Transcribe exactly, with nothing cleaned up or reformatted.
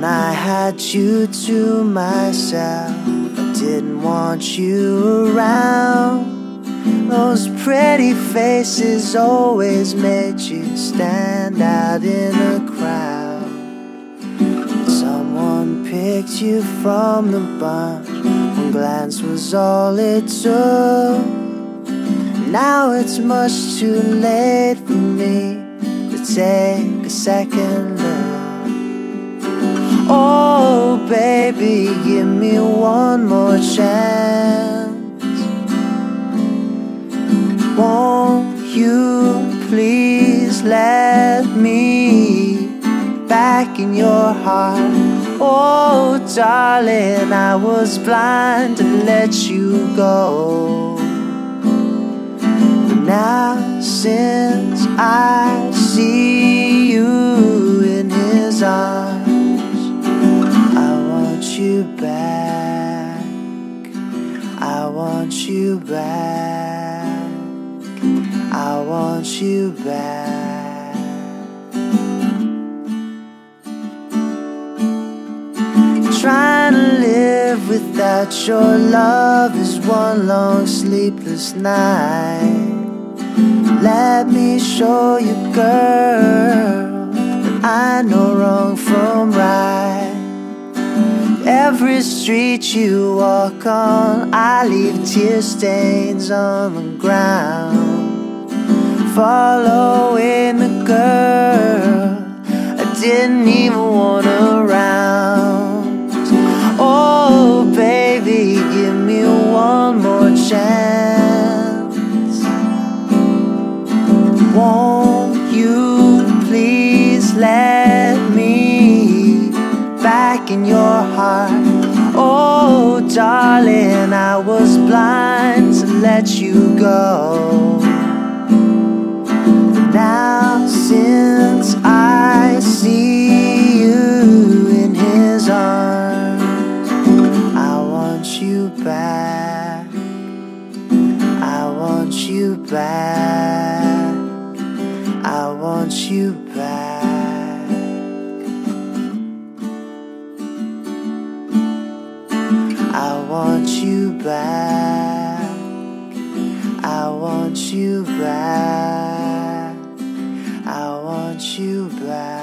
when I had you to myself. I didn't want you around. Those pretty faces always made you stand out in a crowd. Someone picked you from the bunch. One glance was all it took. Now it's much too late for me to take a second look. Oh baby, give me one more chance. Won't you please let me back in your heart? Oh darling, I was blind to let you go. But now since I see you in his arms, I want you back. I want you back. I want you back. Trying to live without your love is one long sleepless night. Let me show you, girl, that I know wrong from right. Every street you walk on, I leave tear stains on the ground. Following the girl I didn't even want around. Oh baby, give me one more chance. Won't you please let me back in your heart? Oh darling, I was blind to let you go. Now since I see you in his arms, I want you back. I want you back. I want you back. I want you back. I want you back. I want you back.